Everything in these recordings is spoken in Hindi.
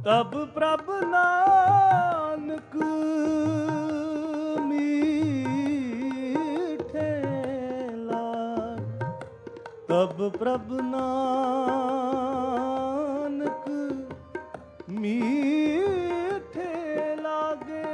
तब प्रभ नानक मीठे लाग, तब प्रभ नानक मीठे लागे।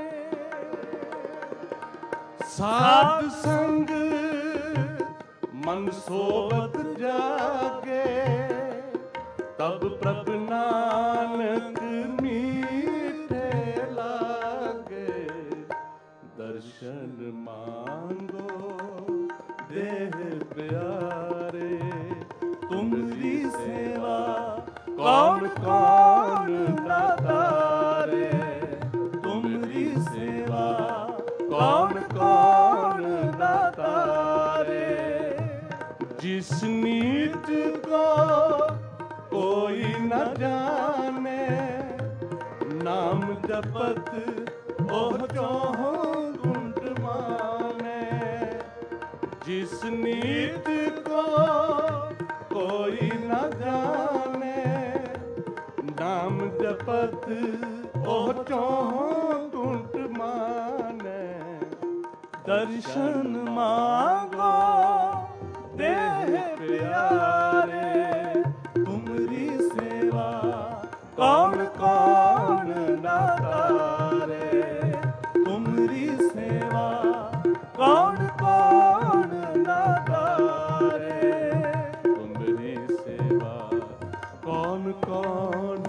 साध संग मन सोवत जागे, तब प्रभ नानक मीठे लागे। दर्शन मांगो देह प्यारे, तुमरी सेवा कौन कौन दातारे। तुमरी सेवा कौन कौन दातारे। जिस नीत को कोई न जाने, नाम जपत ओह चौहों गुंट माने। जिस नीत को कोई न जाने, नाम जपत ओह चौहों गुंट माने। दर्शन मांगो देह प्यारे, तुमरी सेवा कौन कौन दातारे। तुमरी सेवा कौन कौन दातारे। तुमरी सेवा कौन कौन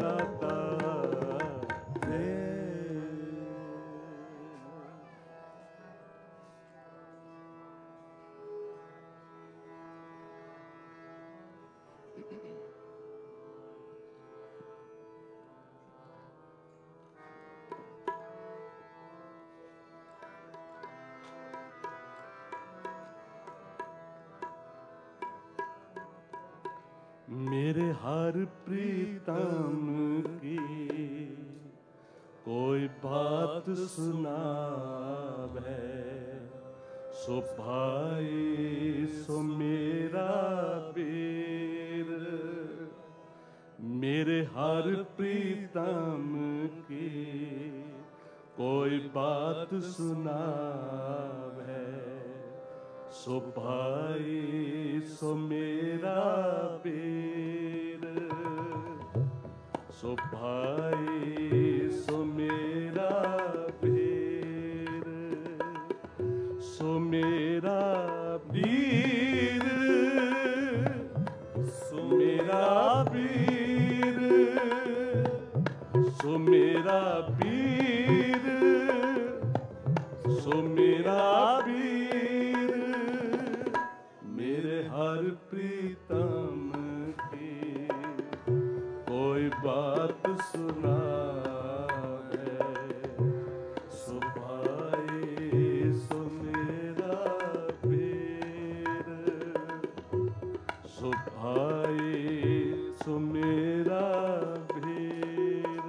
दातारे। मेरे हर प्रीतम की कोई बात सुनावे, सो भाई सो मेरा पीर। मेरे हर प्रीतम की कोई बात सुनावे, सो भाई सो मेरा पीर। सो भाई सो मेरा पीर। सो मेरा पीर। सो मेरा पीर। सो मेरा पीर। सो मेरा पीर। मेरे हर प्रीतम की कोई बात सुनावे, सो भाई सो मेरा पीर। सो भाई सो मेरा पीर।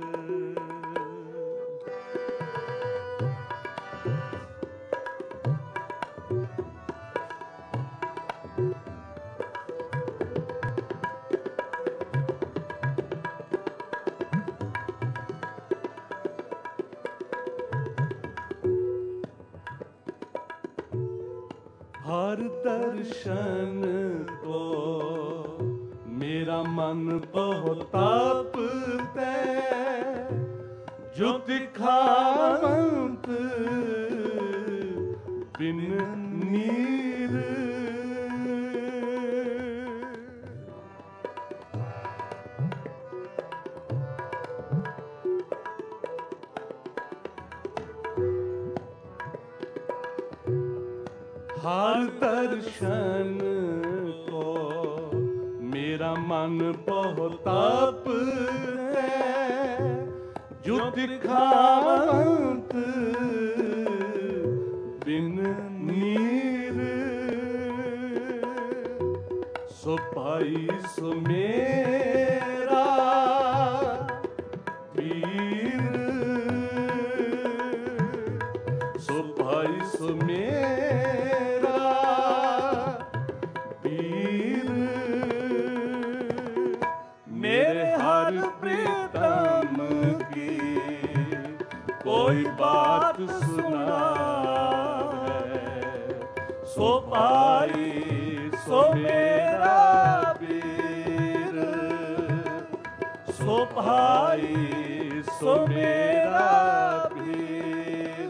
हर दर्शन को मेरा मन बहुत तापते, जो दिखावंत बिन नीर। हर दर्शन को मेरा मन बहुत तापते, जो दिखावंत बिन नीर। सो भाई सो मेरा पीर। सो भाई सो मेरा पीर। मेरे हर प्रीतम कोई बात सुना है। सो भाई सो मेरा पीर, सो भाई सो मेरा पीर।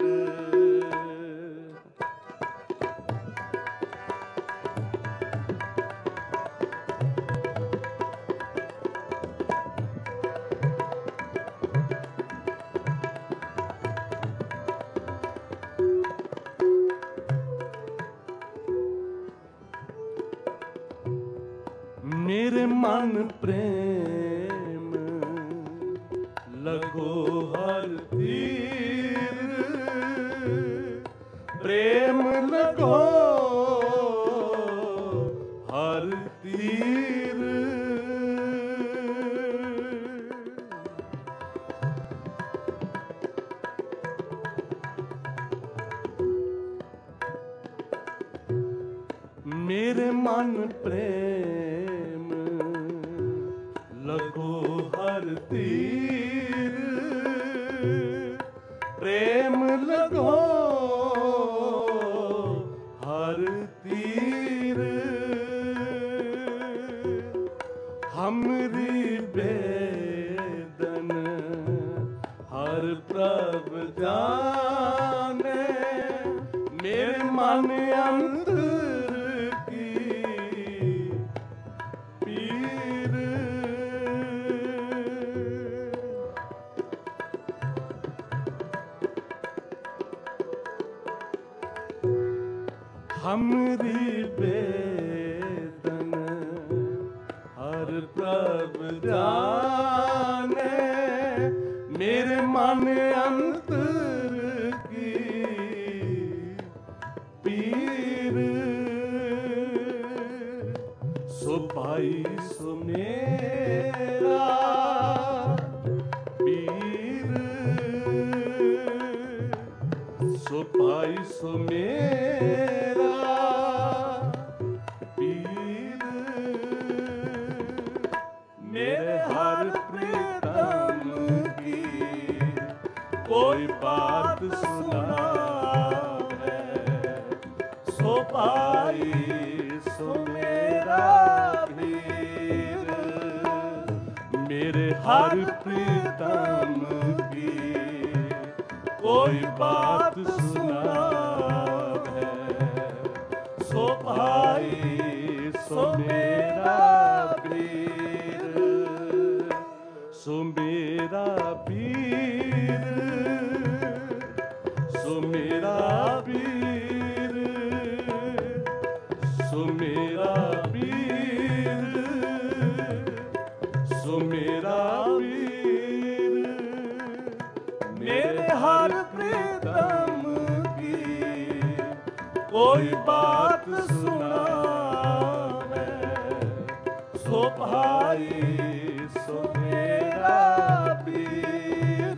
मेरे मन प्रेम लगो हर तीर, प्रेम लगो हर तीर। मेरे मन प्रेम लगो हर तीर, प्रेम लगो हर तीर। हमरी बेदन हर प्रभ जाने, मेरे मन अंतर की पीर। हमरी बेदन हर प्रभ जाने, मेरे मन अंतर की पीर। सो भाई सो मेरा पीर, सो भाई सो मेरा पीर। मेरे हर प्रीतम की कोई बात सुना है। सो भाई सो मेरा पीर, मेरे हर प्रीतम की कोई बात सुना है। सो भाई सो मेरा पीर, सो मेरा पीर, सो मेरा पीर, सो मेरा पीर, सो मेरा पीर। मेरे हर प्रीतम की कोई बात सुना है। सो भाई सो मेरा पीर।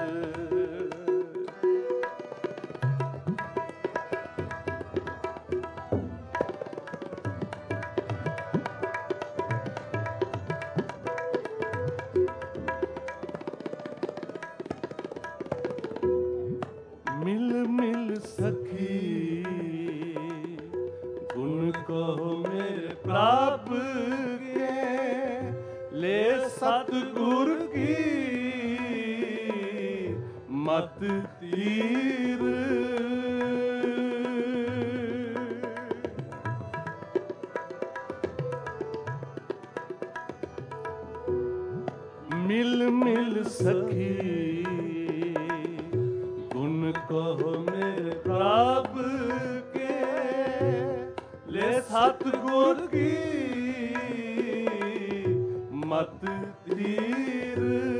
मिल मिल सखी गुण कहो मेरे प्रभु के, ले सतगुर की मत तीर। मिल मिल सखी गुण कहो मेरे प्रभु के, ले सतगुर की मत तीर।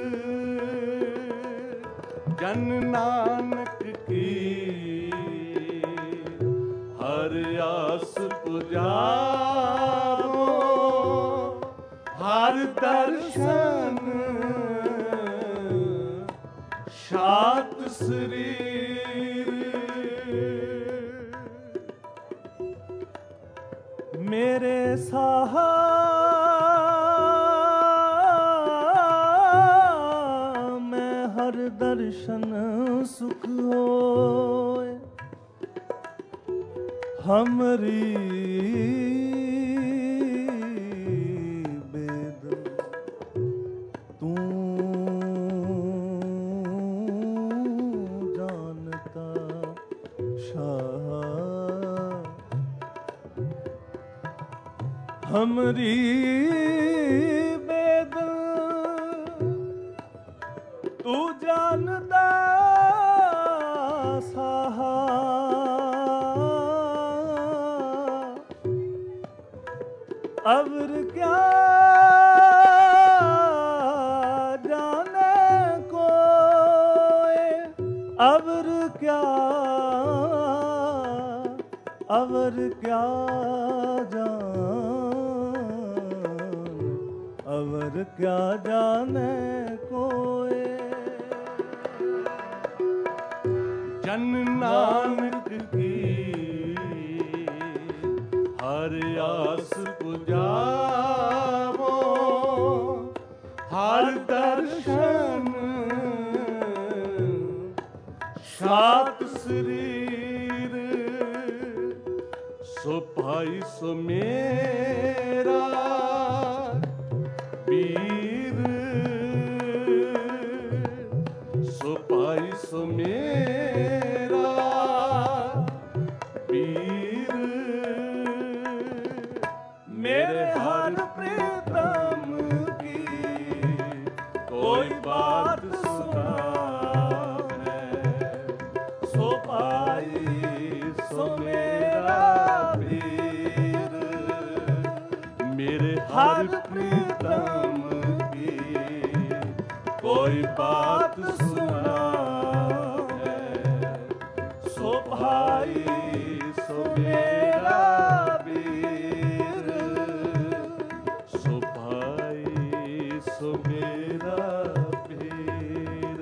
जन नानक की हर आस पुजारो, हर दर्शन शात शरीर। मेरे साहा मैं हर दर्शन सुख होए हमरी बेद तू जानता शाह हमरी बेद तू जानता साहा अवर क्या जाने कोई अवर क्या अवर क्या जाने कोई जन नानक की हर आस पुजावो हर दर्शन सात शरीर सो भाई सो मेरा पीर सो भाई सो मेरा पीर मेरे हर प्रीतम की कोई बात सुनावे सो भाई सो मेरा पीर मेरे हर प्रीतम की कोई बात सुनावे सो भाई सो मेरा पीर सो भाई सो मेरा पीर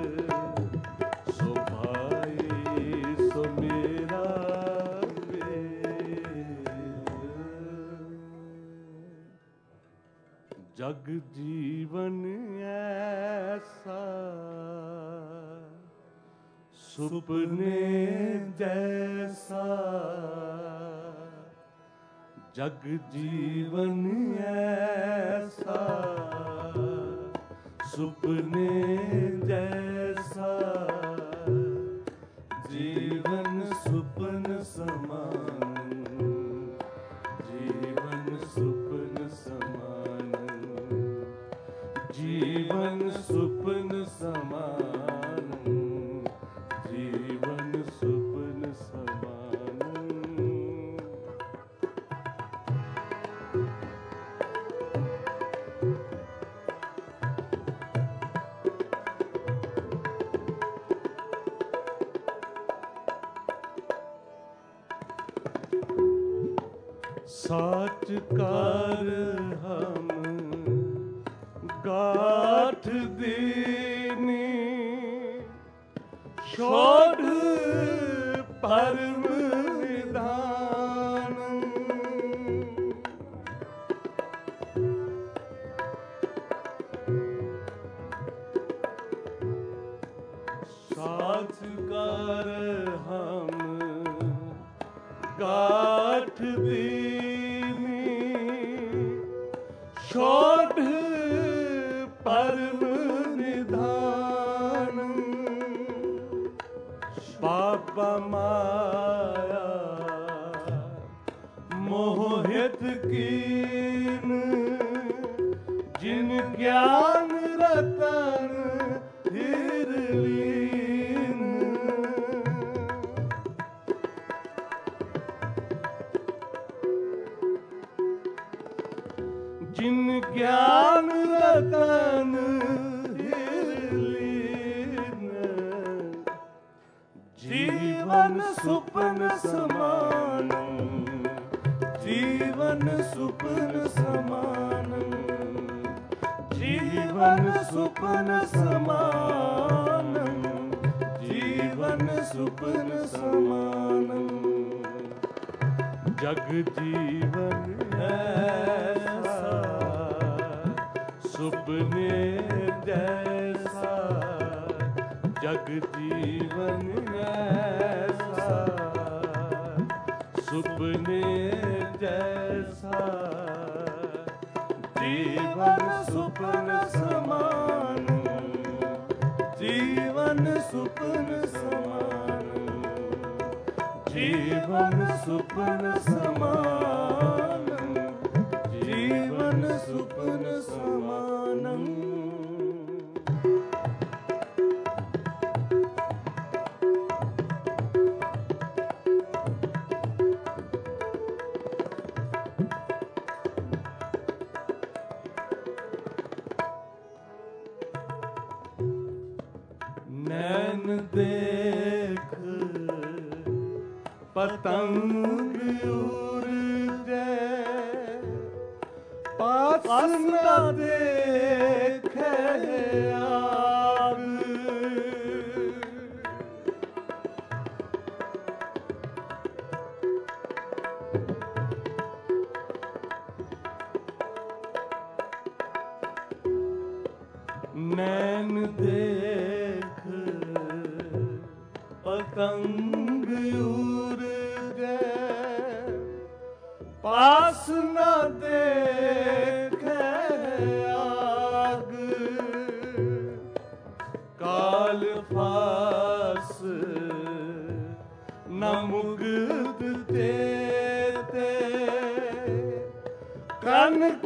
सो भाई सो मेरा पीर जग जीवन ऐसा सुपने जैसा जग जीवन ऐसा सुपने जैसा जीवन सुपन समान जीवन सुपन समान जीवन सुपन समान जीवन सुपन समान साच कर हम गाठ दीनी छोड़ परम विधान साच कर हम गाठ दीनी छोड़ परम निधान बाबा माया मोहित कीन जिन ज्ञान रतन हिरलीन जिन ज्ञान रतन हिरलीन जीवन सुपन समान जीवन सुपन समान जीवन सुपन समान जीवन सुपन समान जग जीवन ऐसा सुपने जैसा जग जीवन ऐसा सुपने जैसा, जीवन सुपन समान, जीवन सुपन समान, जीवन सुपन समान, जीवन सुपन समानम। नैन देख पतंग उड़ जाए, पास न देखे आग, नैन देख पतंग उड़ गए, पास न देखे आग, काल फास न मुग्ध देते, कनक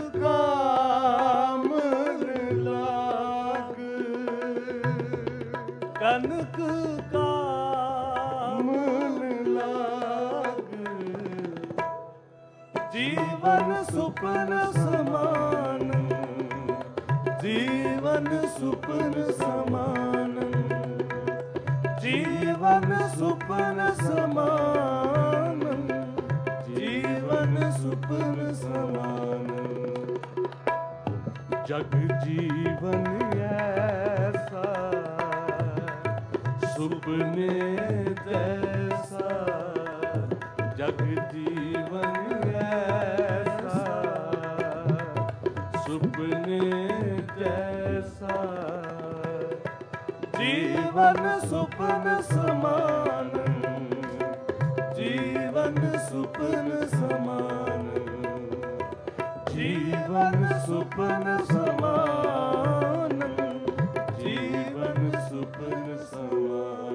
काम लाग, कनक काम लाग, जीवन सुपन समान, जीवन सुपन समान, जीवन सुपन समान, जीवन सुपन समान, जग जीवन ऐसा सुपने जैसा, जग जीवन ऐसा सुपने जैसा, जीवन सुपन समान, जीवन सुपन समान, जीवन सुपन समान, जीवन सुपन समान।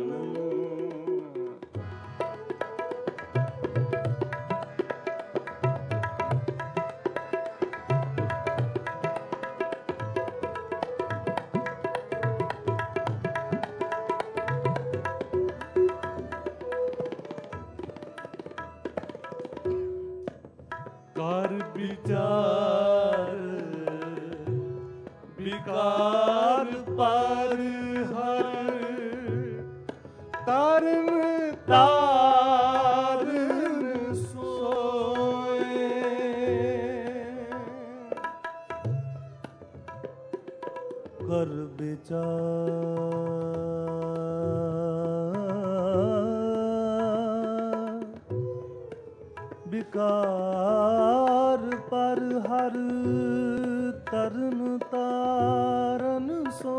कर विचार विकार पर हर, तरन तारन सोए, कर विचार विकार पर हर, तरन तारन सो,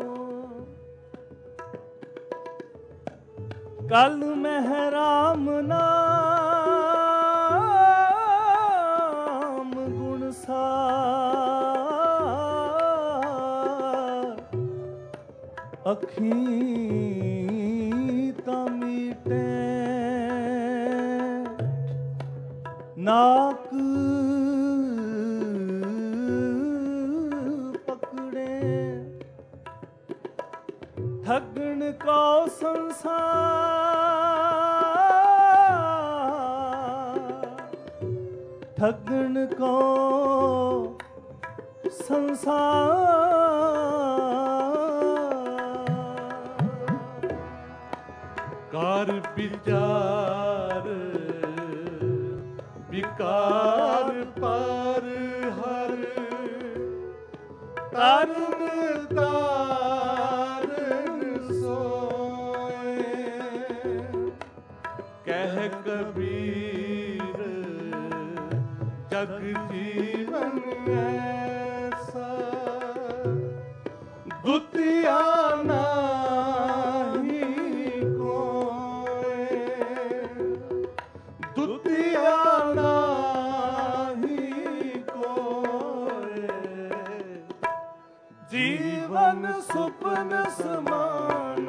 कल महराम नाम गुण सार, अखीं तमीटे नाक पकड़े, ठगन को संसार, ठगन को संसार, कार विचार विकार पर हर, तरन तारन सोए, कह कबीर जग जीवन ऐसा, दुतिया ना जीवन सुपन समान,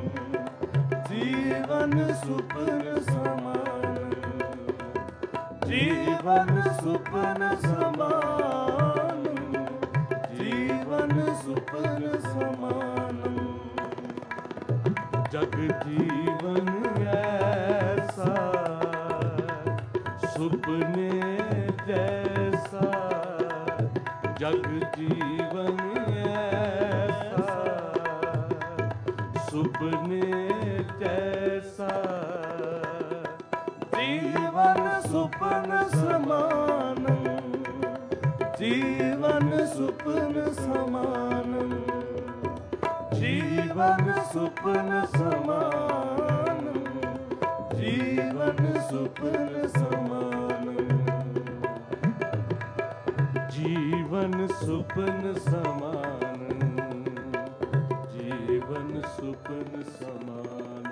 जीवन सुपन समान, जीवन सुपन समान, जीवन सुपन समान। जग जीवन ऐसा सुपने जैसा, जग जीवन ऐसा सुपने जैसा, जीवन सुपन समान, जीवन सुपन समान, जीवन सुपन समान, जीवन सुपन समान। जीवन सुपन समान, जीवन सुपन समान।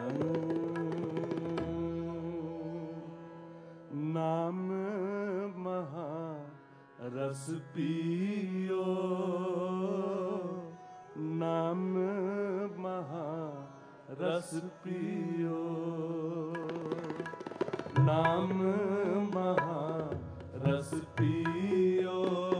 नाम महा रस पियो, नाम महा रस पियो, नाम महा रस पियो,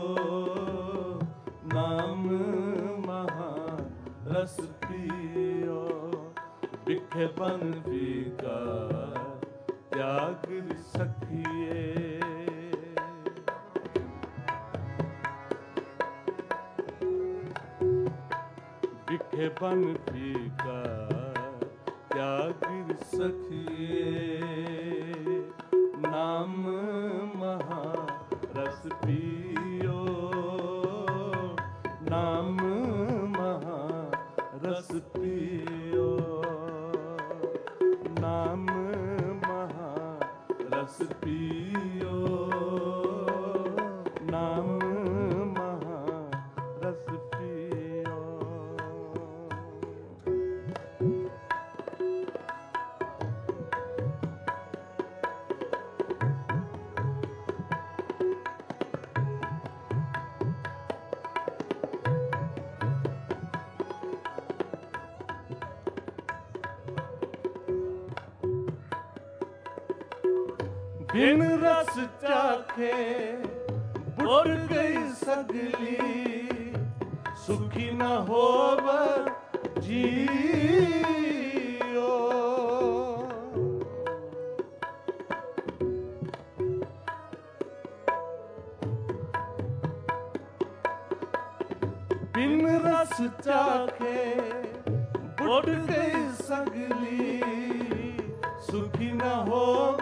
नाम महा रस पियो। बिखे बन फीका त्याग सखिए, बिखे बन फीका त्याग सखिए, नाम महा रस पियो, नाम महा रस पियो, नाम महा रस पियो, नाम महा रस पियो। बिन रस चाखे बुड़ गई सगली, सुखी न होव जियो। बिन रस चाखे बुड़ गई सगली, सुखी न होव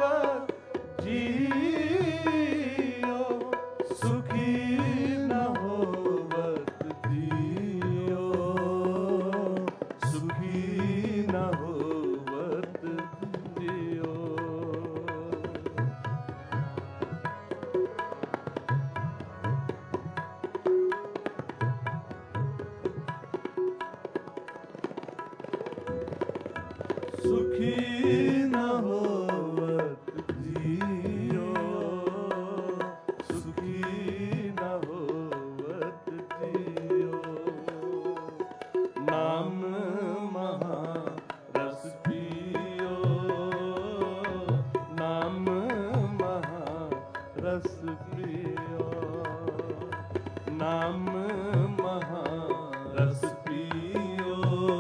जियो, सुखी न होवत जियो, सुखी न होवत जियो। सुखी न होवत जियो, सुखी न होवत जियो। नाम महा रस पियो, नाम महा रस पियो, नाम महा रस पियो,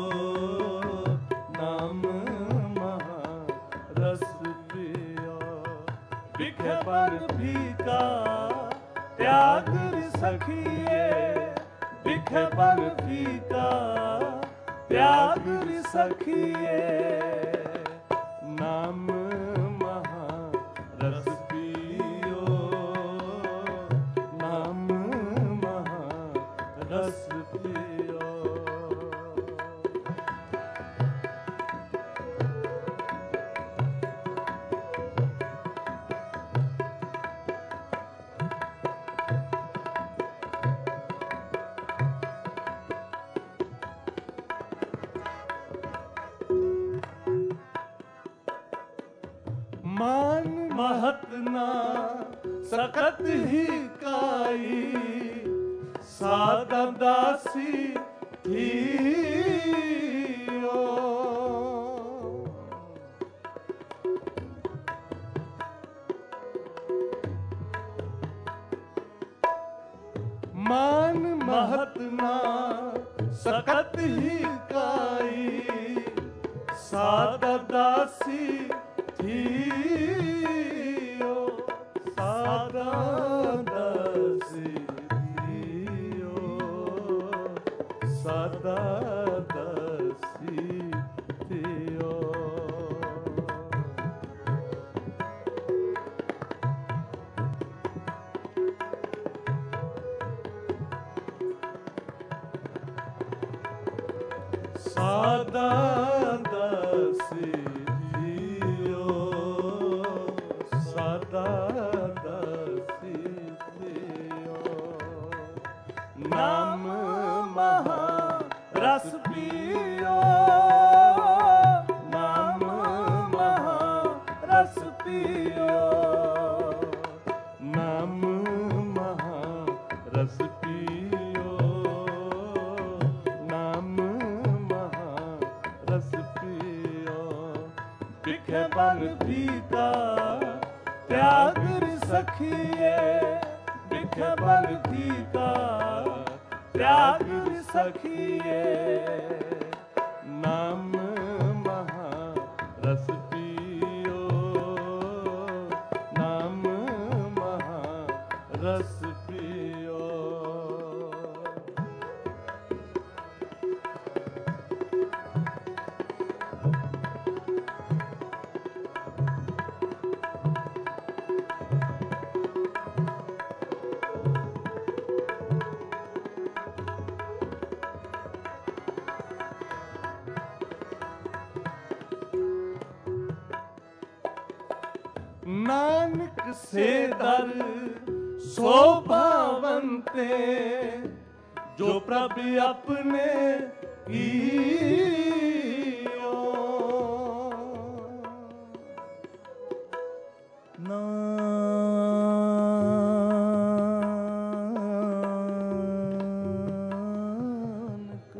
नाम महा रस पियो। बिखे बन फीका त्याग सखिए, बिखे बन फीका त्याग सखिए, नाम महा रस पियो, नाम महा रस पियो। मान महत ना सकत ही काई, सादा दासी थियो। मान महत ना सकत ही काई, सादा दासी थियो। सादा दासी थियो, सादा दासी थियो। सादा दासी थियो, सादा दासी थियो। नाम महा रस पियो, नाम महा रस पियो। नाम महा रस पियो, नाम रस पियो। बिखे बन पीता त्याग सखिए, बिखे बन पीता त्याग सखिए। नाम महा रस पियो, नाम महा रस पियो। नानक से दर शोभावंते, जो प्रभु अपने कियो। नानक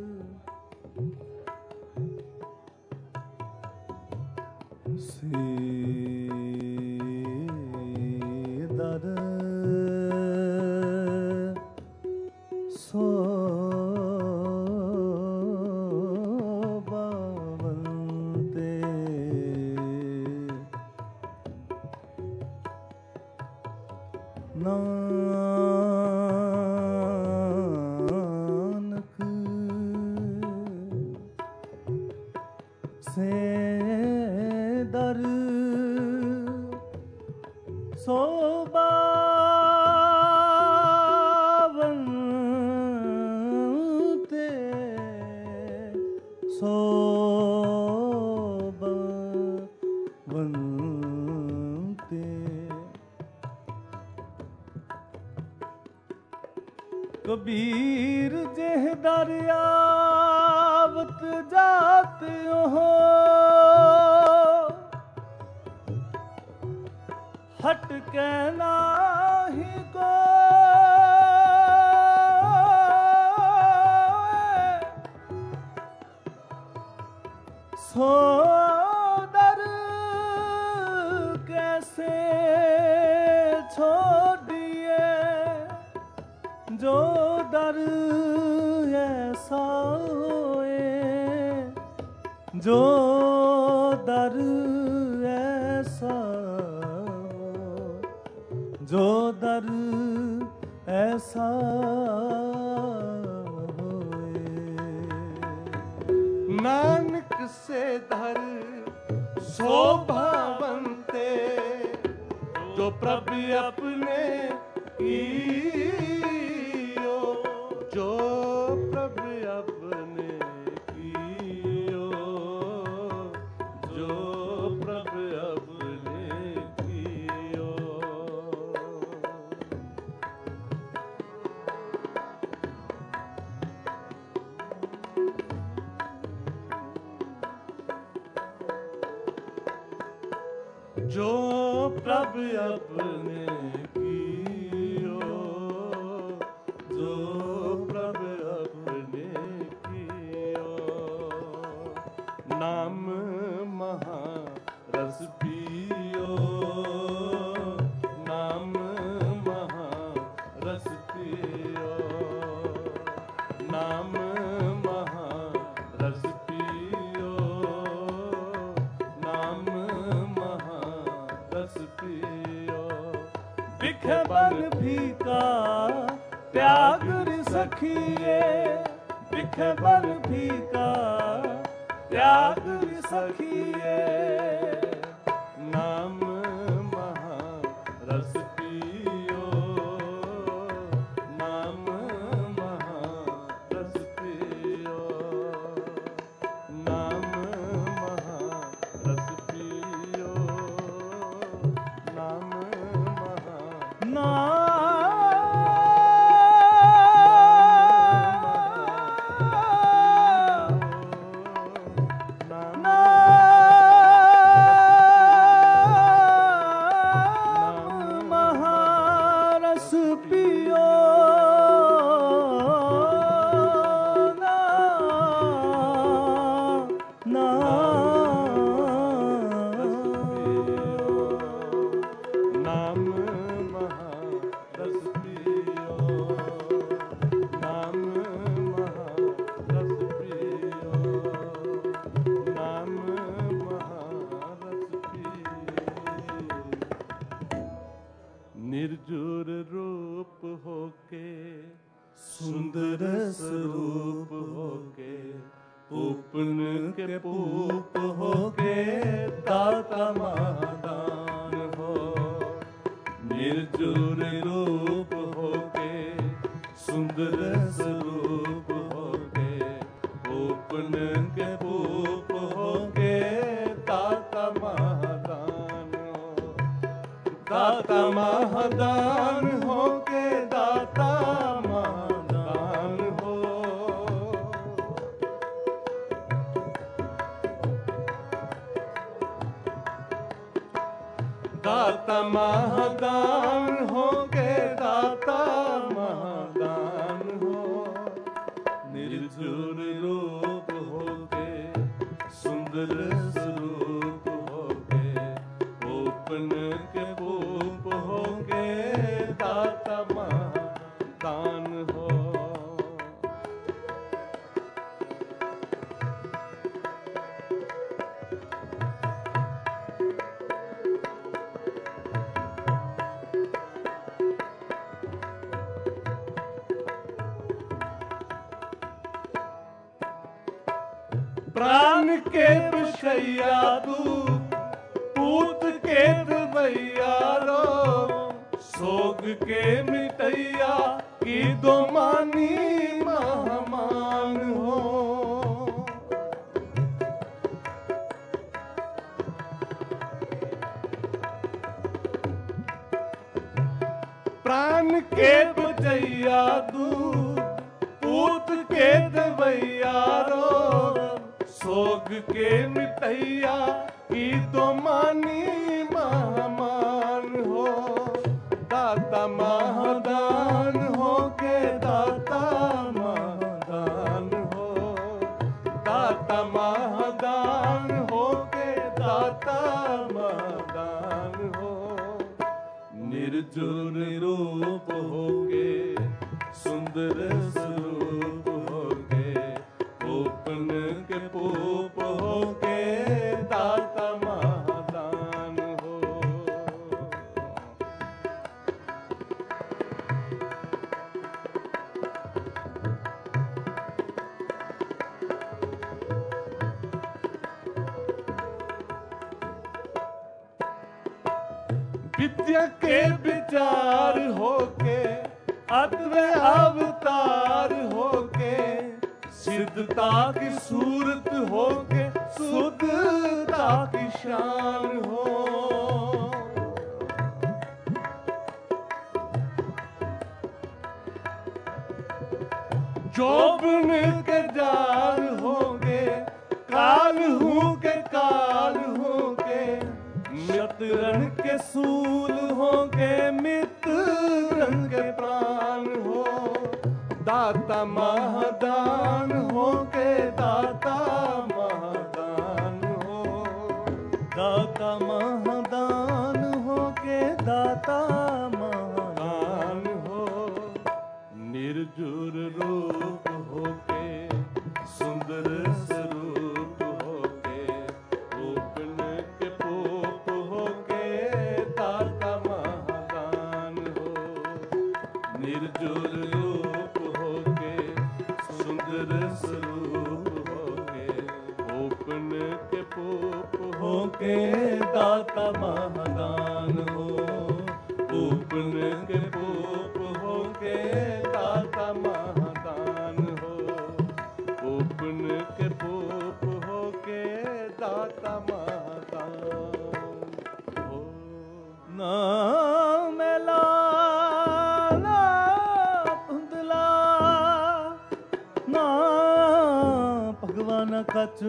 से दर शोभावंते, नानक से दर शोभावंते, शोभावंते। कबीर जेह दरियावत जात हो, हट के नाही को। सो दर कैसे छोड़िए, जो दर ऐसा होए, जो दर ऐसा हो, जो दर ऐसा होए। नानक से धर शोभावंते, जो प्रभु अपने कियो। जो प्रभु अपने कियो, जो प्रभु अपने कियो। जो प्रभु अपने कियो, जो सखिए दिखे बर भीका त्याग सखिए नाम महारस पियो नाम महारस पियो नाम महारस पियो नाम निर्जुर रूप होके सुंदर स्वरूप होके पूपन के पूप होके दाता महादान हो निर्जुर रूप होके सुंदर स्वरूप होके पूपन के पूप होके दाता महादान हो दाता महादान हो के दाता महादान हो दाता महादान हो के दाता महादान हो निर्जुर रूप हो के सुंदर स्वरूप हो के ओपन के पूप हो के दाता महादान हो प्राण के विषया तू पूत के दवैया रो सोग के मिटैया की दो मानी महमान हो प्राण के बचैया तू पूत के दवैया रो सोग के मिटैया की तो मानी महामान हो दाता महादान हो के दाता महादान हो दाता महादान हो के दाता महादान हो निर्जुर रूप हो के सुंदर स्वरूप हो के ओपन के पूप हो के दाता महादान हो विद्या के विचार हो के अद्वैत अवतार हो के सिद्धता की सूरत हो के शुद्धता की शान हो जोबन के जाल होंगे काल हूँ के काल होंगे मित्रन के सूल होंगे मित्रन के प्राण हो दाता महादान हो के दाता महादान हो दाता महादान हो के दाता महादान हो निर्जुर रूप हो के सुंदर स्वरूप हो के ओपन के पोप हो के दाता महादान हो निर्जुर रूप हो के दाता महादान हो, पूपन के पूप हो के दाता महादान हो, पूपन के पूप हो के दाता महादान हो। ना मेला ना धुंधला ना भगवान कच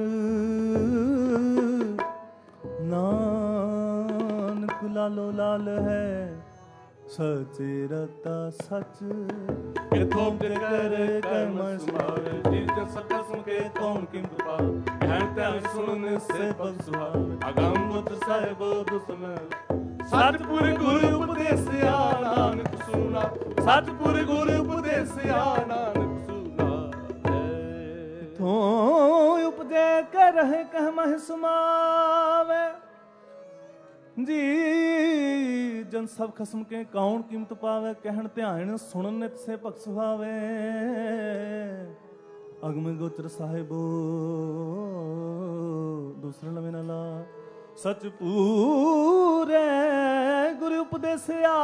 नानक लालो लाल है सचे रता सच के थोप दे कर कर्म सुभाव, जीव जन सकसम के कौन किम कृपा, ध्यान ध्यान सुनने से पग सुभाव, अगम बुद्ध साहिब दुसन, सतपुर गुरु उपदेश नानक सुना, सतपुर गुरु उपदेश नानक सुना। तो उपदे कर रहे कह मह सुमावे, जी जन सब खसम के कौन कीमत पावे, कहन ध्यान सुनन नित से भग सुहावे। अगम गोचर साहिबो दूसरा लवे नाला, सच पूरे गुरु उपदेसिया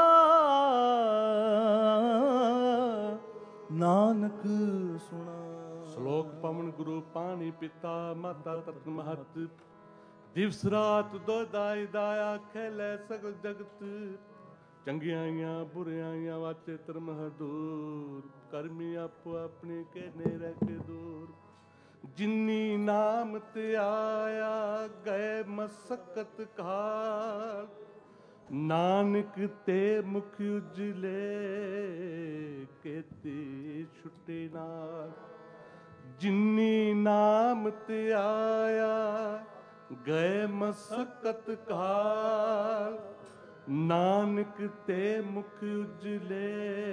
नानक सुना। श्लोक पवन गुरु पानी पिता माता तत्व महत, दिवस रात दो दाई दाया खेले सगल जगत, चंगियाइयां बुरियाइयां वाचे तरम दूर, कर्मी आपो अपने कहने रखे दूर। जिन्नी नाम ते आया गए मसकत काल, नानक ते मुख उजले केते छुटे नाल। जिन्नी नाम ते आया गए मसकत काल, नानक ते मुख उजले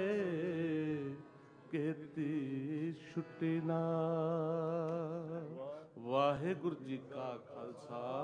केती छुटे नाल। वाहिगुरु जी का खालसा